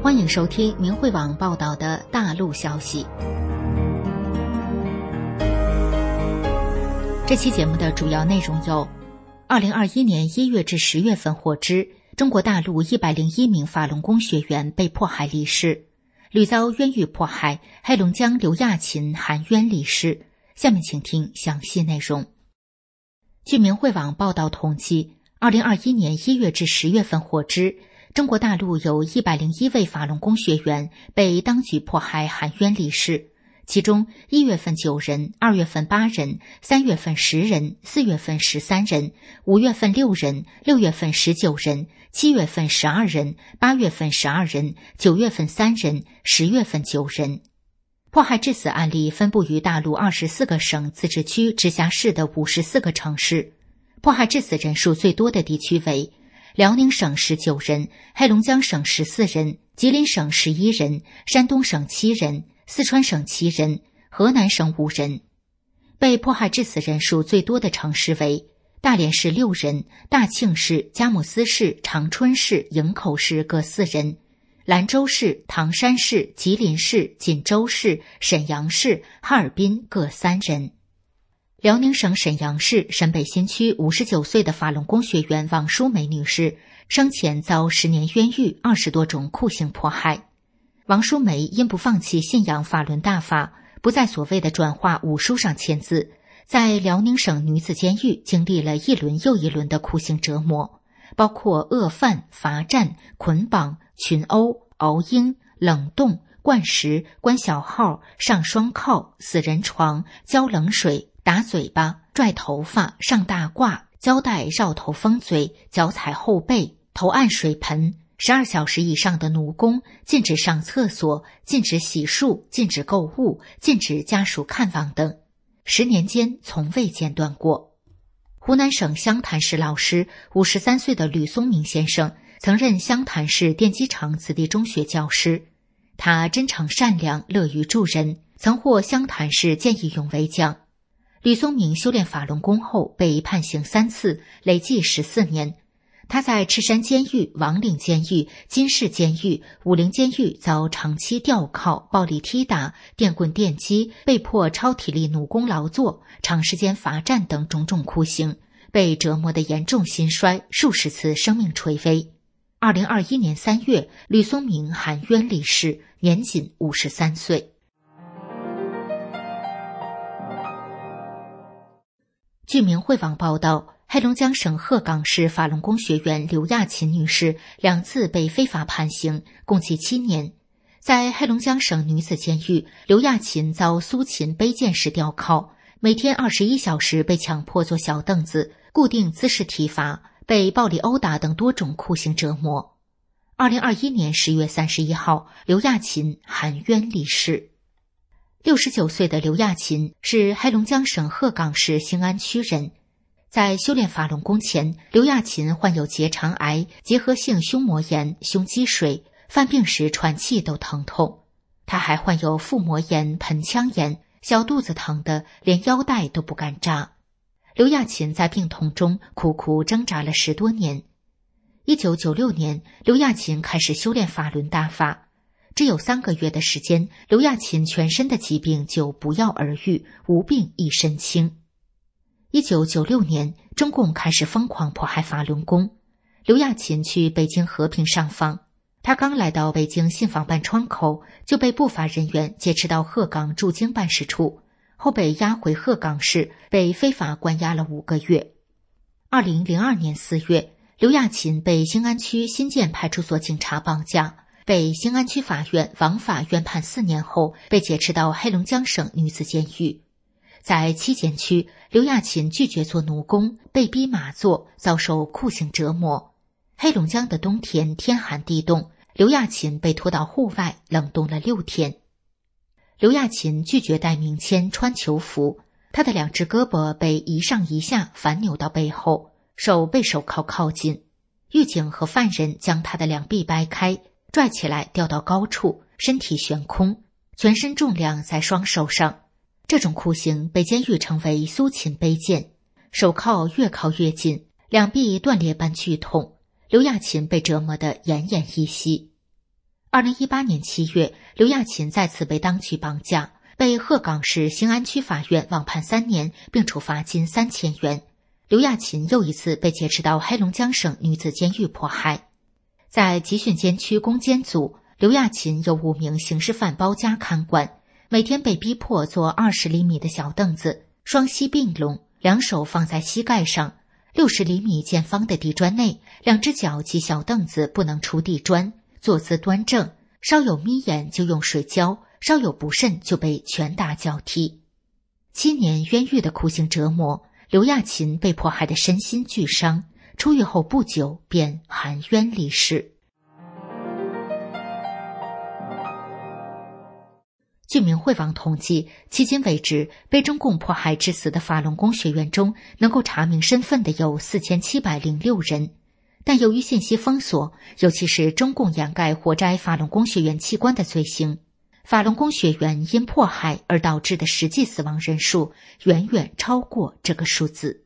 欢迎收听明慧网报道的大陆消息。这期节目的主要内容有：2021年1月至10月份获知，中国大陆101名法轮功学员被迫害离世；屡遭冤狱迫害，黑龙江刘亚琴含冤离世。下面请听详细内容。据明慧网报道统计，2021年1月至10月份获知，中国大陆有101位法轮功学员被当局迫害含冤离世，其中1月份9人，2月份8人，3月份10人，4月份13人，5月份6人，6月份19人，7月份12人，8月份12人，9月份3人，10月份9人。迫害致死案例分布于大陆24个省、自治区、直辖市的54个城市。迫害致死人数最多的地区为辽宁省19人，黑龙江省14人，吉林省11人，山东省7人，四川省7人，河南省5人。被迫害致死人数最多的城市为大连市6人，大庆市、佳木斯市、长春市、营口市各4人，兰州市、唐山市、吉林市、锦州市、沈阳市、哈尔滨各3人。辽宁省沈阳市沈北新区59岁的法轮功学员王淑梅女士生前遭10年冤狱，20多种酷刑迫害。王淑梅因不放弃信仰法轮大法，不在所谓的转化武书上签字，在辽宁省女子监狱经历了一轮又一轮的酷刑折磨，包括饿饭、罚站、捆绑、群殴、熬鹰、冷冻、灌食、关小号、上双铐、死人床、浇冷水、打嘴巴、拽头发、上大褂、胶带绕头封嘴、脚踩后背、头按水盆，12小时以上的奴工，禁止上厕所，禁止洗漱，禁止购物，禁止家属看望等，10年间从未间断过。湖南省湘潭市老师53岁的吕松明先生曾任湘潭市电机厂子弟中学教师，他真诚善良，乐于助人，曾获湘潭市见义勇为奖。吕松明修炼法轮功后被判刑3次，累计14年。他在赤山监狱、王岭监狱、金市监狱、武陵监狱遭长期吊铐、暴力踢打、电棍电击，被迫超体力奴工劳作、长时间罚站等种种酷刑，被折磨得严重心衰，数十次生命垂危。2021年3月，吕松明含冤离世，年仅53岁。据明慧网报道，黑龙江省鹤岗市法轮功学员刘亚琴女士2次被非法判刑，共计7年。在黑龙江省女子监狱，刘亚琴遭苏秦背剑式吊铐，每天21小时被强迫坐小凳子，固定姿势体罚，被暴力殴打等多种酷刑折磨。2021年10月31号，刘亚琴含冤离世。69岁的刘亚琴是黑龙江省鹤岗市兴安区人。在修炼法轮功前，刘亚琴患有结肠癌、结核性胸膜炎、胸积水，犯病时喘气都疼痛。他还患有腹膜炎、盆腔炎，小肚子疼得连腰带都不敢扎。刘亚琴在病痛中苦苦挣扎了10多年。1996年，刘亚琴开始修炼法轮大法。只有3个月的时间，刘亚琴全身的疾病就不药而愈，无病一身轻。1996年，中共开始疯狂迫害法轮功。刘亚琴去北京和平上访，他刚来到北京信访办窗口，就被不法人员劫持到鹤岗驻京办事处，后被押回鹤岗市，被非法关押了5个月。2002年4月，刘亚琴被兴安区新建派出所警察绑架，被兴安区法院王法院判4年后，被劫持到黑龙江省女子监狱。在七监区，刘亚琴拒绝做奴工，被逼马座，遭受酷刑折磨。黑龙江的冬天天寒地冻，刘亚琴被拖到户外冷冻了6天。刘亚琴拒绝戴名签、穿囚服，她的2只胳膊被一上一下反扭到背后，手被手铐铐紧。狱警和犯人将她的2臂掰开，拽起来吊到高处，身体悬空，全身重量在双手上。这种酷刑被监狱称为苏秦背剑，手铐越铐越紧，2臂断裂般剧痛，刘亚琴被折磨得奄奄一息。 2018年7月，刘亚琴再次被当局绑架，被鹤岗市兴安区法院网判3年，并处罚金3000元。刘亚琴又一次被劫持到黑龙江省女子监狱迫害。在集训监区攻坚组，刘亚琴由5名刑事犯包夹看管，每天被逼迫坐20厘米的小凳子，双膝并拢，两手放在膝盖上，60厘米见方的地砖内，2只脚及小凳子不能触地砖，坐姿端正，稍有眯眼就用水浇，稍有不慎就被拳打脚踢。7年冤狱的酷刑折磨，刘亚琴被迫害得身心俱伤，出狱后不久便含冤离世。据明慧网统计，迄今为止，被中共迫害致死的法轮功学员中，能够查明身份的有4706人。但由于信息封锁，尤其是中共掩盖活摘法轮功学员器官的罪行，法轮功学员因迫害而导致的实际死亡人数远远超过这个数字。